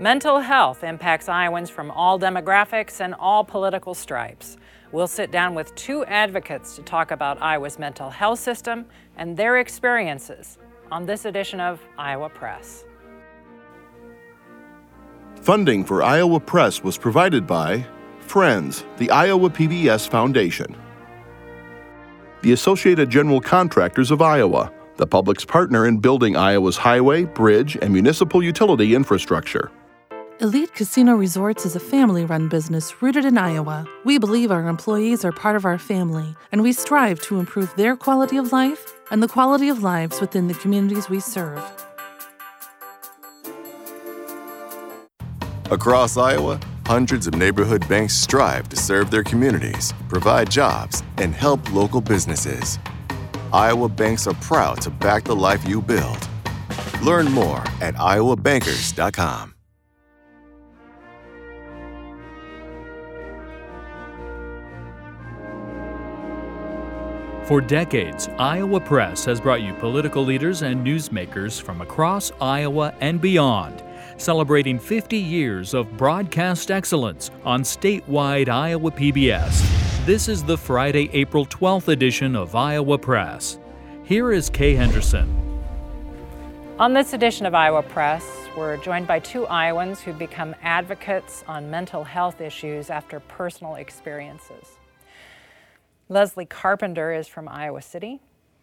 Mental health impacts Iowans from all demographics and all political stripes. We'll sit down with two advocates to talk about Iowa's mental health system and their experiences on this edition of Iowa Press. Funding for Iowa Press was provided by Friends, the Iowa PBS Foundation, the Associated General Contractors of Iowa, the public's partner in building Iowa's highway, bridge, and municipal utility infrastructure. Elite Casino Resorts is a family-run business rooted in Iowa. We believe our employees are part of our family, and we strive to improve their quality of life and the quality of lives within the communities we serve. Across Iowa, hundreds of neighborhood banks strive to serve their communities, provide jobs, and help local businesses. Iowa banks are proud to back the life you build. Learn more at iowabankers.com. For decades, Iowa Press has brought you political leaders and newsmakers from across Iowa and beyond, celebrating 50 years of broadcast excellence on statewide Iowa PBS. This is the Friday, April 12th edition of Iowa Press. Here is Kay Henderson. On this edition of Iowa Press, we're joined by two Iowans who've become advocates on mental health issues after personal experiences. Leslie Carpenter is from Iowa City,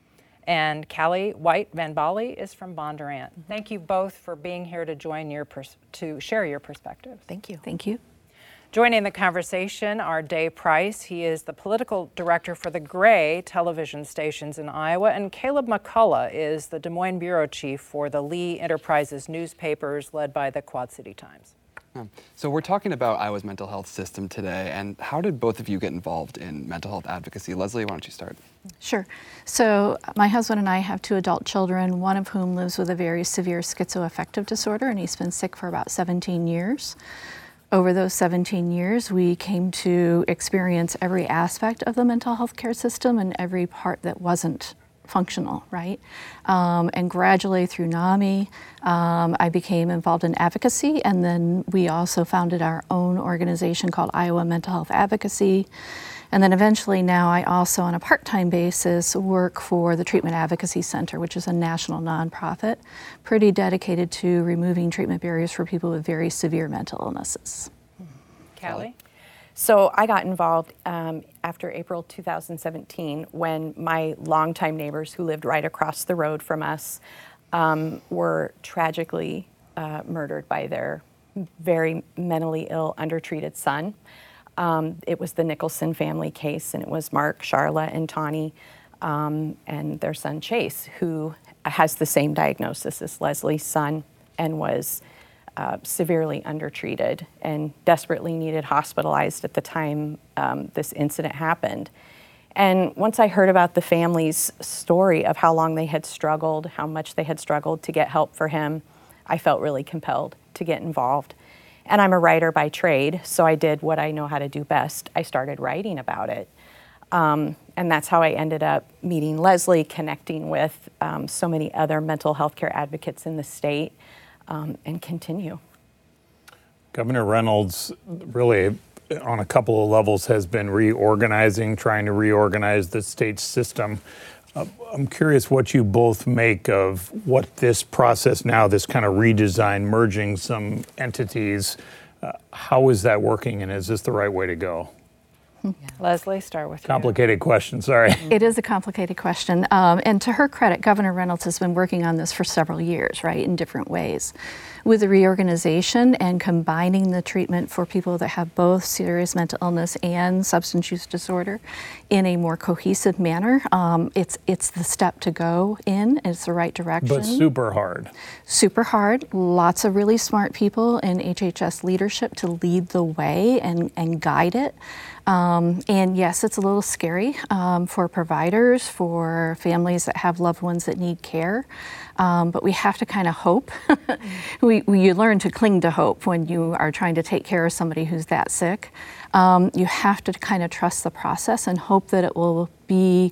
and Callie White Van Bali is from Bondurant. Thank you both for being here to join to share your perspectives. Thank you. Thank you. Joining the conversation are Dave Price. He is the political director for the Gray television stations in Iowa, and Caleb McCullough is the Des Moines bureau chief for the Lee Enterprises newspapers led by the Quad City Times. So we're talking about Iowa's mental health system today, and how did both of you get involved in mental health advocacy? Leslie, why don't you start? Sure. So my husband and I have two adult children, one of whom lives with a very severe schizoaffective disorder, and he's been sick for about 17 years. Over those 17 years, we came to experience every aspect of the mental health care system and every part that wasn't functional, right? And gradually through NAMI, I became involved in advocacy, and then we also founded our own organization called Iowa Mental Health Advocacy. And then eventually now I also, on a part-time basis, work for the Treatment Advocacy Center, which is a national nonprofit, pretty dedicated to removing treatment barriers for people with very severe mental illnesses. Callie? So I got involved after April 2017 when my longtime neighbors who lived right across the road from us were tragically murdered by their very mentally ill, undertreated son. It was the Nicholson family case, and it was Mark, Charla, and Tawny, and their son Chase, who has the same diagnosis as Leslie's son and was severely undertreated and desperately needed hospitalized at the time this incident happened. And once I heard about the family's story of how long they had struggled, how much they had struggled to get help for him, I felt really compelled to get involved. And I'm a writer by trade, so I did what I know how to do best. I started writing about it. And that's how I ended up meeting Leslie, connecting with so many other mental health care advocates in the state, and continue. Governor Reynolds really, on a couple of levels, has been trying to reorganize the state system. I'm curious what you both make of what this process now, this kind of redesign, merging some entities, how is that working, and is this the right way to go? Leslie, start with you. Complicated question, sorry. It is a complicated question. And to her credit, Governor Reynolds has been working on this for several years, right, in different ways. With the reorganization and combining the treatment for people that have both serious mental illness and substance use disorder in a more cohesive manner, it's the step to go in. It's the right direction. But super hard. Super hard. Lots of really smart people in HHS leadership to lead the way and guide it. And yes, it's a little scary for providers, for families that have loved ones that need care. But we have to kind of hope. You learn to cling to hope when you are trying to take care of somebody who's that sick. You have to kind of trust the process and hope that it will be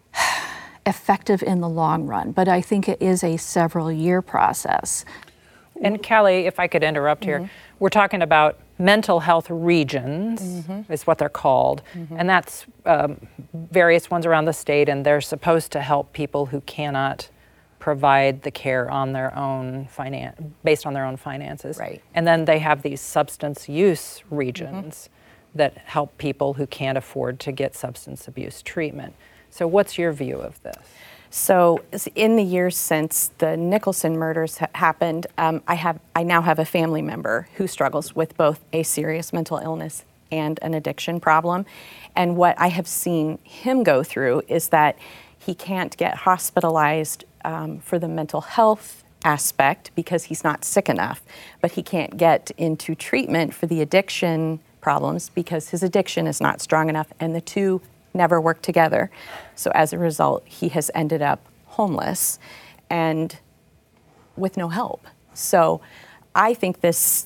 effective in the long run. But I think it is a several-year process. And Callie, if I could interrupt here, we're talking about mental health regions, is what they're called, and that's various ones around the state, and they're supposed to help people who cannot provide the care on their own based on their own finances. Right. And then they have these substance use regions that help people who can't afford to get substance abuse treatment. So what's your view of this? So in the years since the Nicholson murders happened, I now have a family member who struggles with both a serious mental illness and an addiction problem. And what I have seen him go through is that he can't get hospitalized for the mental health aspect because he's not sick enough, but he can't get into treatment for the addiction problems because his addiction is not strong enough, and the two never work together. So as a result, he has ended up homeless and with no help. So I think this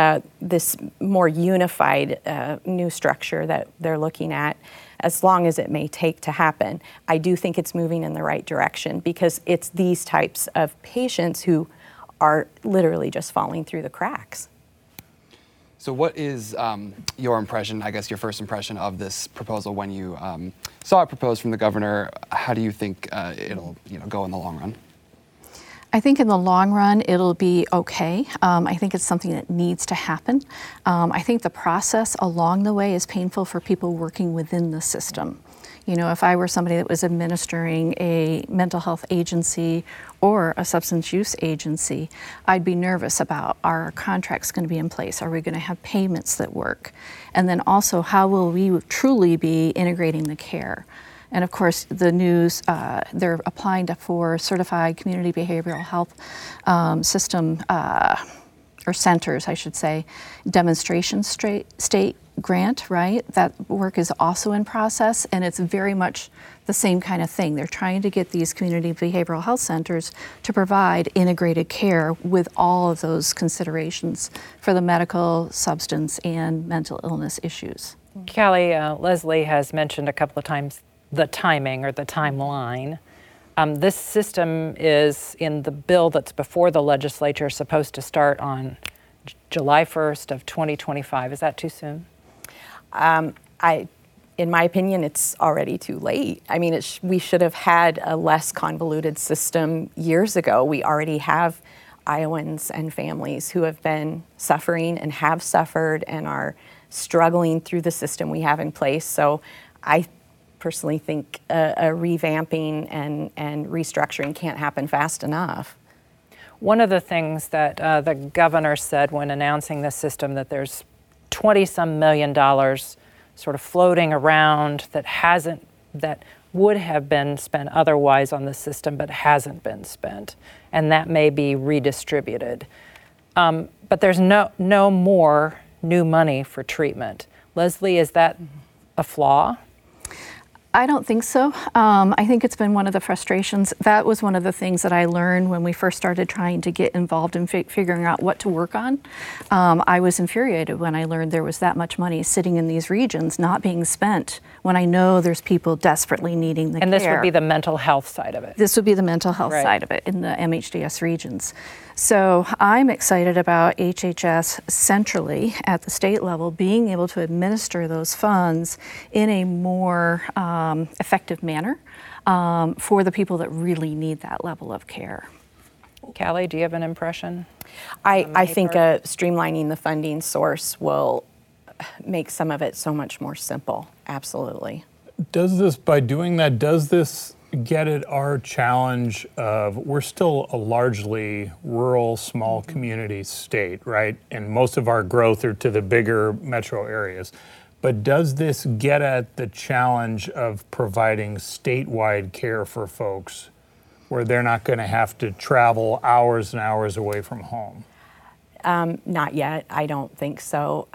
more unified new structure that they're looking at, as long as it may take to happen, I do think it's moving in the right direction, because it's these types of patients who are literally just falling through the cracks. So what is your impression, I guess your first impression of this proposal when you saw it proposed from the governor? How do you think it'll go in the long run? I think in the long run, it'll be okay. I think it's something that needs to happen. I think the process along the way is painful for people working within the system. You know, if I were somebody that was administering a mental health agency or a substance use agency, I'd be nervous about, are our contracts going to be in place? Are we going to have payments that work? And then also, how will we truly be integrating the care? And of course, the news, they're applying for certified community behavioral health system, or centers, I should say, demonstration state grant, right? That work is also in process, and it's very much the same kind of thing. They're trying to get these community behavioral health centers to provide integrated care with all of those considerations for the medical, substance, and mental illness issues. Callie, Leslie has mentioned a couple of times the timing or the timeline. This system is in the bill that's before the legislature, supposed to start on July 1st of 2025. Is that too soon? In my opinion, it's already too late. I mean, we should have had a less convoluted system years ago. We already have Iowans and families who have been suffering and have suffered and are struggling through the system we have in place. So I personally think a revamping and restructuring can't happen fast enough. One of the things that the governor said when announcing this system, that there's $20-some million sort of floating around that would have been spent otherwise on the system but hasn't been spent, and that may be redistributed. But there's no more new money for treatment. Leslie, is that a flaw? I don't think so. I think it's been one of the frustrations. That was one of the things that I learned when we first started trying to get involved in figuring out what to work on. I was infuriated when I learned there was that much money sitting in these regions not being spent, when I know there's people desperately needing the care. And this would be the mental health side of it. This would be the mental health side of it in the MHDS regions. So I'm excited about HHS centrally at the state level being able to administer those funds in a more effective manner for the people that really need that level of care. Callie, do you have an impression? I think streamlining the funding source will make some of it so much more simple. Absolutely. By doing that, does this get at our challenge of, we're still a largely rural, small community state, right? And most of our growth are to the bigger metro areas. But does this get at the challenge of providing statewide care for folks where they're not going to have to travel hours and hours away from home? Not yet. I don't think so.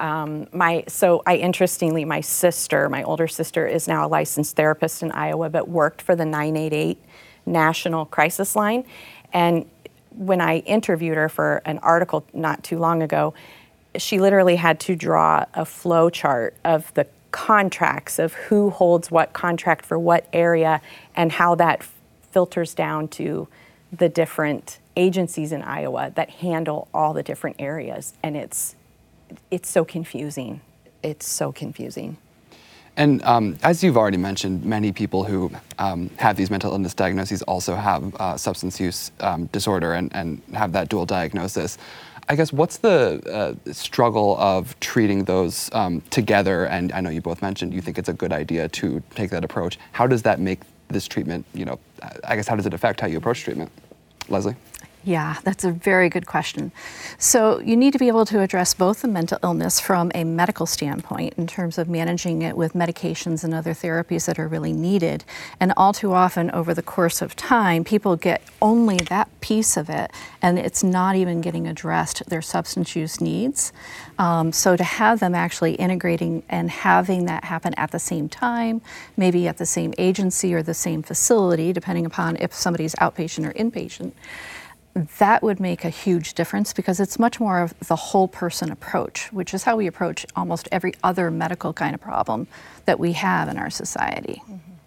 Interestingly, my older sister, is now a licensed therapist in Iowa, but worked for the 988 National Crisis Line. And when I interviewed her for an article not too long ago, she literally had to draw a flow chart of the contracts of who holds what contract for what area and how that filters down to the different agencies in Iowa that handle all the different areas, and it's so confusing. It's so confusing. And as you've already mentioned, many people who have these mental illness diagnoses also have substance use disorder and have that dual diagnosis. I guess what's the struggle of treating those together? And I know you both mentioned you think it's a good idea to take that approach. How does that make this treatment, I guess how does it affect how you approach treatment? Leslie? Yeah, that's a very good question. So you need to be able to address both the mental illness from a medical standpoint in terms of managing it with medications and other therapies that are really needed. And all too often over the course of time, people get only that piece of it, and it's not even getting addressed their substance use needs. So to have them actually integrating and having that happen at the same time, maybe at the same agency or the same facility, depending upon if somebody's outpatient or inpatient, that would make a huge difference because it's much more of the whole person approach, which is how we approach almost every other medical kind of problem that we have in our society.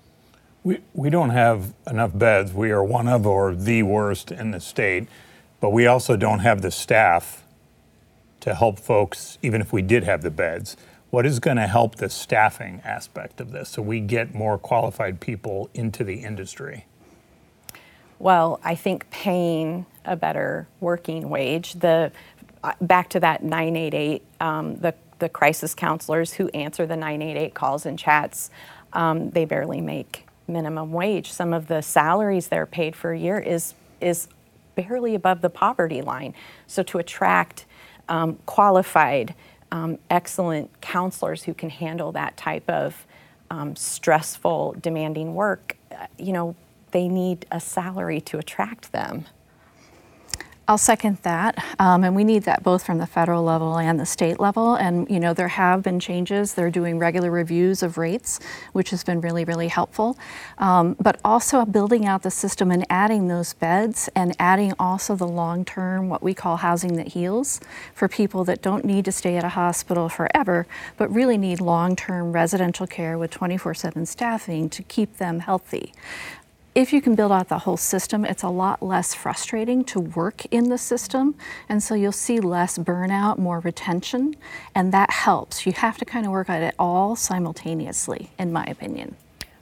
We don't have enough beds. We are one of or the worst in the state, but we also don't have the staff to help folks, even if we did have the beds. What is going to help the staffing aspect of this so we get more qualified people into the industry? Well, I think paying a better working wage, back to that 988, the crisis counselors who answer the 988 calls and chats, they barely make minimum wage. Some of the salaries they're paid for a year is barely above the poverty line. So to attract qualified, excellent counselors who can handle that type of stressful, demanding work, they need a salary to attract them. I'll second that, and we need that both from the federal level and the state level. And there have been changes. They're doing regular reviews of rates, which has been really, really helpful. But also building out the system and adding those beds and adding also the long-term, what we call housing that heals, for people that don't need to stay at a hospital forever, but really need long-term residential care with 24/7 staffing to keep them healthy. If you can build out the whole system, it's a lot less frustrating to work in the system, and so you'll see less burnout, more retention, and that helps. You have to kind of work at it all simultaneously, in my opinion.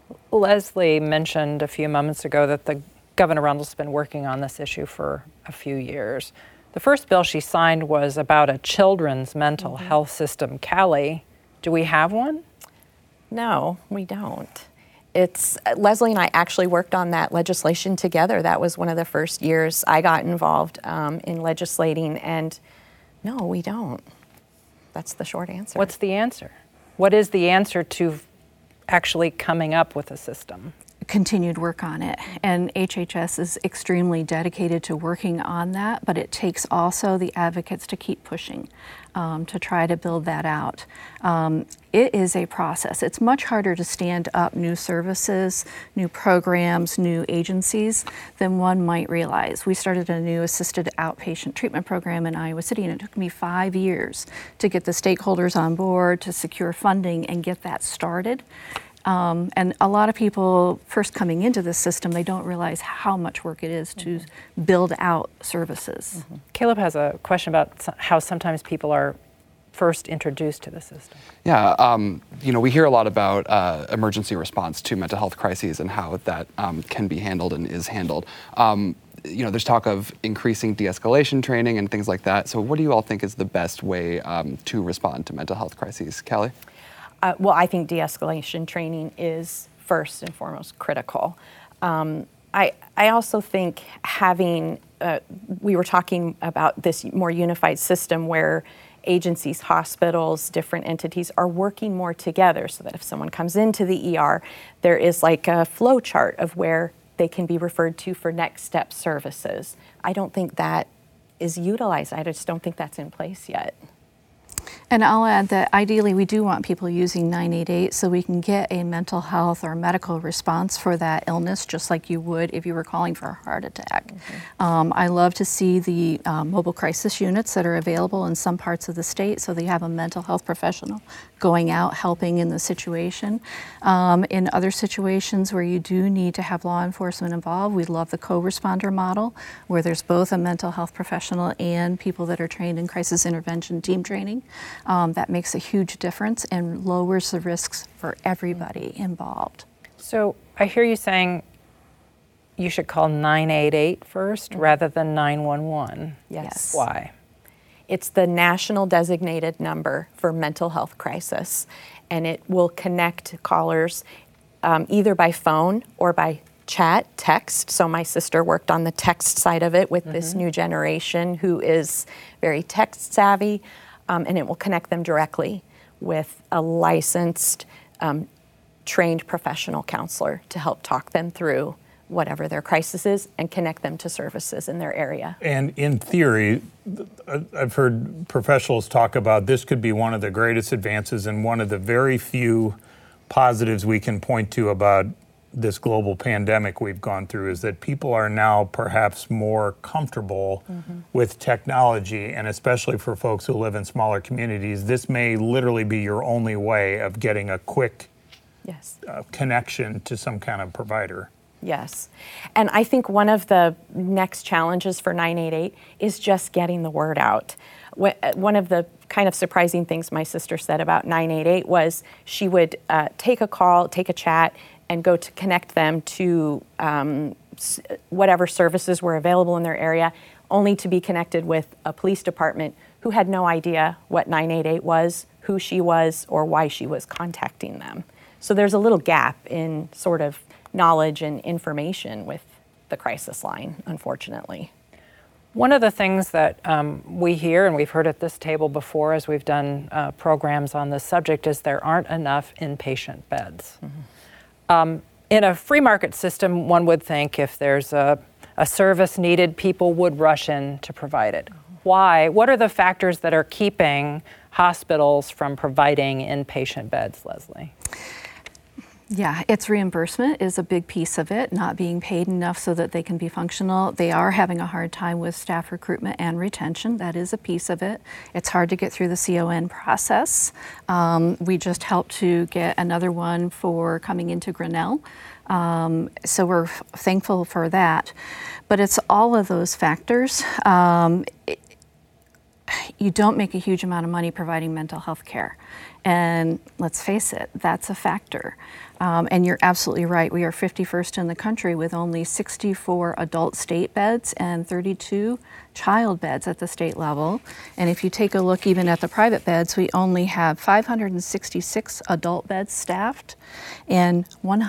Leslie mentioned a few moments ago that Governor Rundle's been working on this issue for a few years. The first bill she signed was about a children's mental health system. Callie, do we have one? No, we don't. Leslie and I actually worked on that legislation together. That was one of the first years I got involved in legislating, and no, we don't. That's the short answer. What's the answer? What is the answer to actually coming up with a system? Continued work on it, and HHS is extremely dedicated to working on that, but it takes also the advocates to keep pushing to try to build that out. It is a process. It's much harder to stand up new services, new programs, new agencies than one might realize. We started a new assisted outpatient treatment program in Iowa City, and it took me 5 years to get the stakeholders on board, to secure funding and get that started. And a lot of people first coming into this system, they don't realize how much work it is to build out services. Caleb has a question about how sometimes people are first introduced to the system. Yeah, we hear a lot about emergency response to mental health crises and how that can be handled and is handled. There's talk of increasing de-escalation training and things like that. So what do you all think is the best way to respond to mental health crises? Callie? Well, I think de-escalation training is first and foremost critical. I also think we were talking about this more unified system where agencies, hospitals, different entities are working more together so that if someone comes into the ER, there is like a flow chart of where they can be referred to for next step services. I don't think that is utilized. I just don't think that's in place yet. And I'll add that ideally we do want people using 988 so we can get a mental health or medical response for that illness, just like you would if you were calling for a heart attack. I love to see the mobile crisis units that are available in some parts of the state, so they have a mental health professional going out helping in the situation. In other situations where you do need to have law enforcement involved, we love the co-responder model, where there's both a mental health professional and people that are trained in crisis intervention team training. That makes a huge difference and lowers the risks for everybody involved. So I hear you saying you should call 988 first rather than 911. Yes. Why? It's the national designated number for mental health crisis, and it will connect callers either by phone or by chat, text. So my sister worked on the text side of it with this new generation who is very text savvy. And it will connect them directly with a licensed, trained professional counselor to help talk them through whatever their crisis is and connect them to services in their area. And in theory, I've heard professionals talk about this could be one of the greatest advances and one of the very few positives we can point to about this global pandemic we've gone through is that people are now perhaps more comfortable with technology, and especially for folks who live in smaller communities, this may literally be your only way of getting a quick connection to some kind of provider. Yes. And I think one of the next challenges for 988 is just getting the word out. One of the kind of surprising things my sister said about 988 was she would take a call, take a chat, and go to connect them to whatever services were available in their area, only to be connected with a police department who had no idea what 988 was, who she was, or why she was contacting them. So there's a little gap in sort of knowledge and information with the crisis line, unfortunately. One of the things that we hear, and we've heard at this table before as we've done programs on this subject, is there aren't enough inpatient beds. In a free market system, one would think if there's a service needed, people would rush in to provide it. Why? What are the factors that are keeping hospitals from providing inpatient beds, Leslie? Yeah, it's reimbursement is a big piece of it, not being paid enough so that they can be functional. They are having a hard time with staff recruitment and retention. That is a piece of it. It's hard to get through the CON process. We just helped to get another one for coming into Grinnell. So we're thankful for that. But it's all of those factors. You don't make a huge amount of money providing mental health care. And let's face it, that's a factor. And you're absolutely right. We are 51st in the country with only 64 adult state beds and 32 child beds at the state level. And if you take a look even at the private beds, we only have 566 adult beds staffed and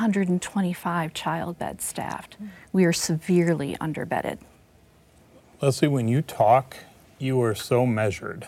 125 child beds staffed. We are severely underbedded. Leslie, when you talk, you are so measured.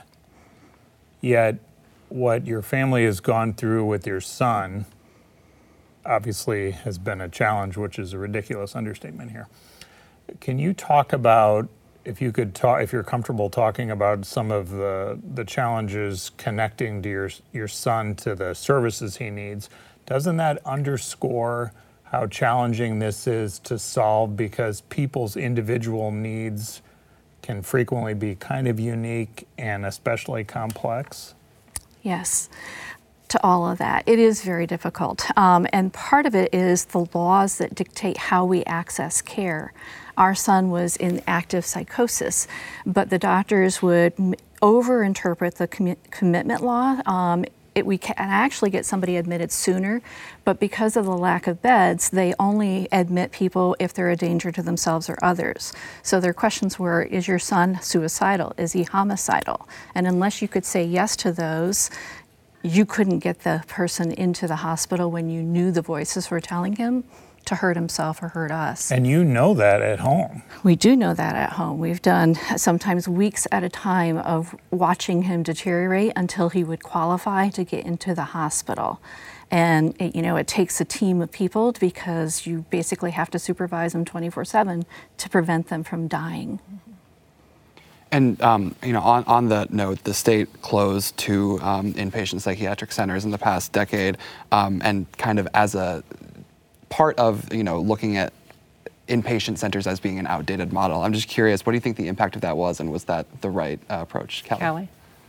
Yet what your family has gone through with your son obviously has been a challenge, which is a ridiculous understatement here. Can you talk about, if you're comfortable talking about some of the challenges connecting to your son to the services he needs, doesn't that underscore how challenging this is to solve, because people's individual needs can frequently be kind of unique and especially complex? Yes, to all of that. It is very difficult. And part of it is the laws that dictate how we access care. Our son was in active psychosis, but the doctors would overinterpret the commitment law. We can actually get somebody admitted sooner, but because of the lack of beds, they only admit people if they're a danger to themselves or others. So their questions were, is your son suicidal? Is he homicidal? And unless you could say yes to those, you couldn't get the person into the hospital when you knew the voices were telling him to hurt himself or hurt us. And you know that at home. We do know that at home. We've done sometimes weeks at a time of watching him deteriorate until he would qualify to get into the hospital. And it takes a team of people because you basically have to supervise them 24/7 to prevent them from dying. And on that note, the state closed 2 inpatient psychiatric centers in the past decade, and kind of as a part of looking at inpatient centers as being an outdated model. I'm just curious, what do you think the impact of that was, and was that the right approach? Callie?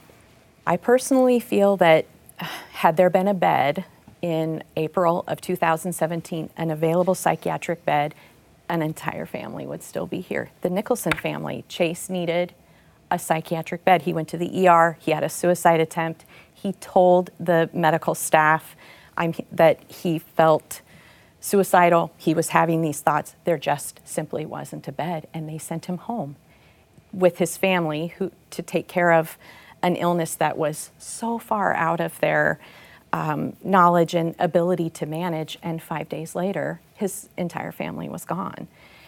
I personally feel that had there been a bed in April of 2017, an available psychiatric bed, an entire family would still be here. The Nicholson family, Chase needed a psychiatric bed. He went to the ER, he had a suicide attempt. He told the medical staff that he felt suicidal, he was having these thoughts. There just simply wasn't a bed, and they sent him home with his family to take care of an illness that was so far out of their knowledge and ability to manage, and 5 days later, his entire family was gone.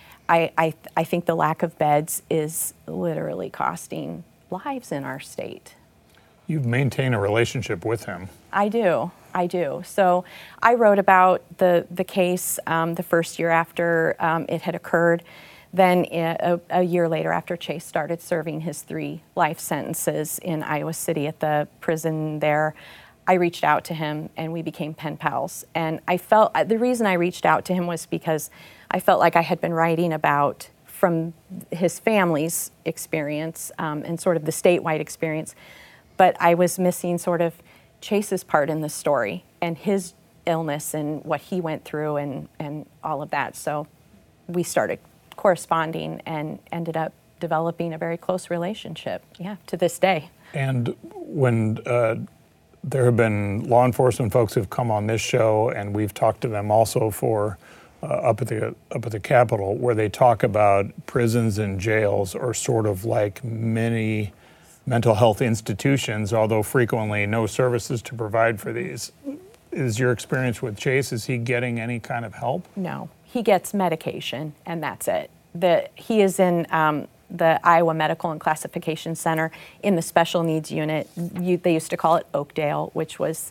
I think the lack of beds is literally costing lives in our state. You've maintained a relationship with him. I do. So I wrote about the case the first year after it had occurred. Then a year later, after Chase started serving his 3 life sentences in Iowa City at the prison there, I reached out to him and we became pen pals. And I felt, the reason I reached out to him was because I felt like I had been writing about from his family's experience and sort of the statewide experience, but I was missing sort of Chase's part in the story and his illness and what he went through and all of that. So we started corresponding and ended up developing a very close relationship, to this day. And when there have been law enforcement folks who've come on this show, and we've talked to them also for up at the Capitol, where they talk about prisons and jails are sort of like many mental health institutions, although frequently no services to provide for these. Is your experience with Chase, is he getting any kind of help? No, he gets medication and that's it. He is in the Iowa Medical and Classification Center in the special needs unit. They used to call it Oakdale, which was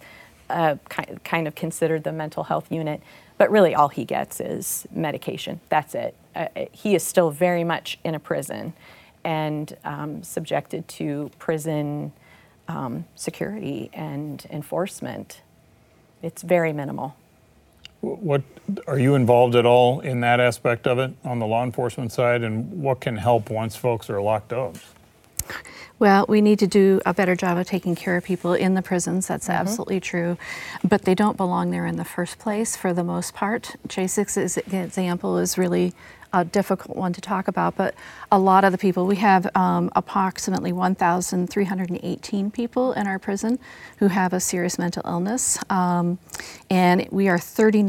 kind of considered the mental health unit. But really all he gets is medication. That's it. He is still very much in a prison and subjected to prison security and enforcement. It's very minimal. What are you involved at all in that aspect of it on the law enforcement side, and what can help once folks are locked up? Well, we need to do a better job of taking care of people in the prisons. That's absolutely true. But they don't belong there in the first place for the most part. Chase's example is really a difficult one to talk about, but a lot of the people, we have approximately 1,318 people in our prison who have a serious mental illness, and we are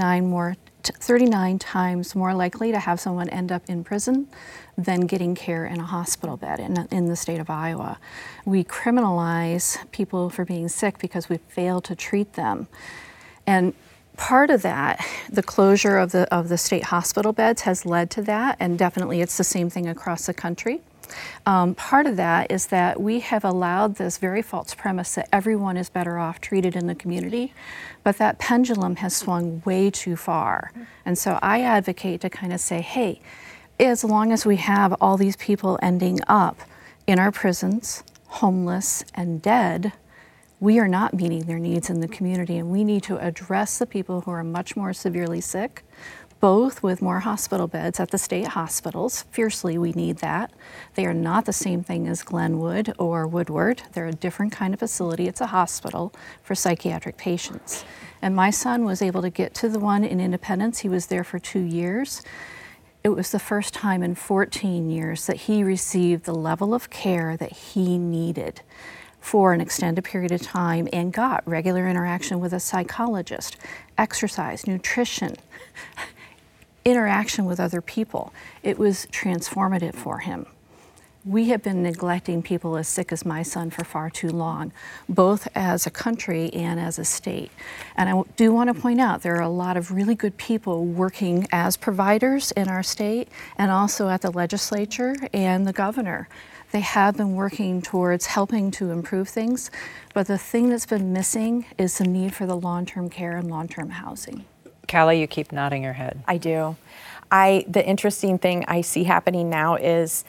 39 times more likely to have someone end up in prison than getting care in a hospital bed in the state of Iowa. We criminalize people for being sick because we fail to treat them. And part of that, the closure of the state hospital beds has led to that, and definitely it's the same thing across the country. Part of that is that we have allowed this very false premise that everyone is better off treated in the community, but that pendulum has swung way too far. And so I advocate to kind of say, hey, as long as we have all these people ending up in our prisons, homeless and dead, we are not meeting their needs in the community, and we need to address the people who are much more severely sick, both with more hospital beds at the state hospitals. Fiercely, we need that. They are not the same thing as Glenwood or Woodward. They're a different kind of facility. It's a hospital for psychiatric patients. And my son was able to get to the one in Independence. He was there for 2 years. It was the first time in 14 years that he received the level of care that he needed for an extended period of time and got regular interaction with a psychologist, exercise, nutrition, interaction with other people. It was transformative for him. We have been neglecting people as sick as my son for far too long, both as a country and as a state. And I do want to point out there are a lot of really good people working as providers in our state and also at the legislature and the governor. They have been working towards helping to improve things, but the thing that's been missing is the need for the long-term care and long-term housing. Callie, you keep nodding your head. I do. The interesting thing I see happening now is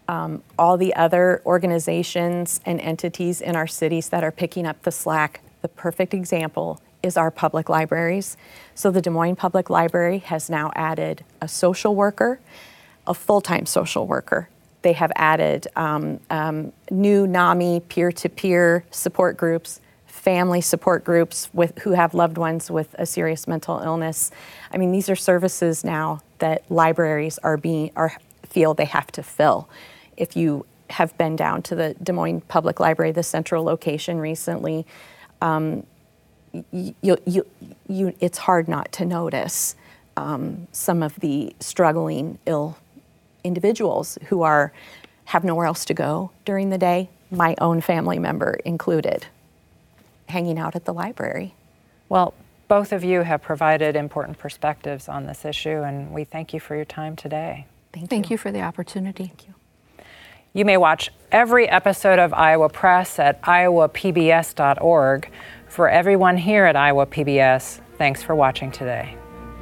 all the other organizations and entities in our cities that are picking up the slack. The perfect example is our public libraries. So the Des Moines Public Library has now added a social worker, a full-time social worker. They have added new NAMI peer-to-peer support groups, family support groups who have loved ones with a serious mental illness. I mean, these are services now that libraries feel they have to fill. If you have been down to the Des Moines Public Library, the central location recently, it's hard not to notice some of the struggling, ill individuals who have nowhere else to go during the day, my own family member included, hanging out at the library. Well, both of you have provided important perspectives on this issue, and we thank you for your time today. Thank you for the opportunity. Thank you. You may watch every episode of Iowa Press at iowapbs.org. For everyone here at Iowa PBS, thanks for watching today.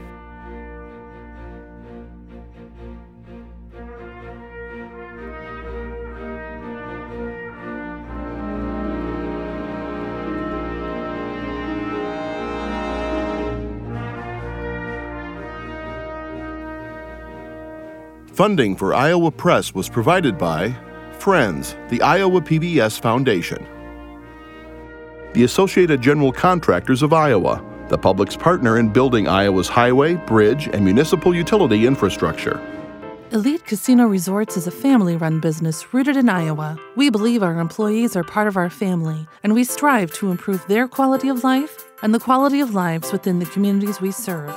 Funding for Iowa Press was provided by Friends, the Iowa PBS Foundation. The Associated General Contractors of Iowa, the public's partner in building Iowa's highway, bridge, and municipal utility infrastructure. Elite Casino Resorts is a family-run business rooted in Iowa. We believe our employees are part of our family, and we strive to improve their quality of life and the quality of lives within the communities we serve.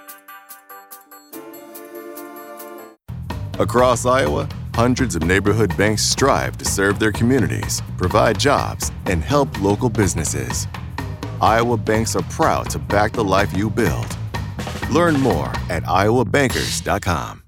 Across Iowa, hundreds of neighborhood banks strive to serve their communities, provide jobs, and help local businesses. Iowa banks are proud to back the life you build. Learn more at iowabankers.com.